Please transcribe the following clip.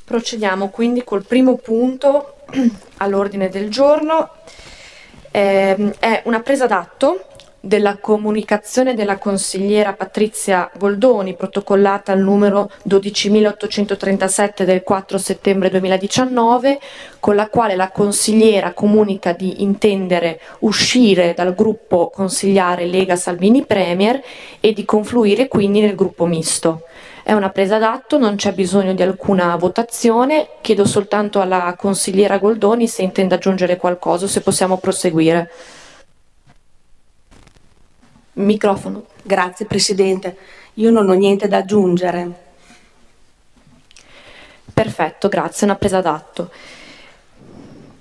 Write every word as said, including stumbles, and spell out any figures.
Procediamo quindi col primo punto all'ordine del giorno. Eh, è una presa d'atto della comunicazione della consigliera Patrizia Goldoni, protocollata al numero dodicimilaottocentotrentasette del quattro settembre duemiladiciannove, con la quale la consigliera comunica di intendere uscire dal gruppo consigliare Lega Salvini Premier e di confluire quindi nel gruppo misto. È una presa d'atto, non c'è bisogno di alcuna votazione, chiedo soltanto alla consigliera Goldoni se intende aggiungere qualcosa o se possiamo proseguire. Microfono. Grazie Presidente, io non ho niente da aggiungere. Perfetto, grazie, è una presa d'atto.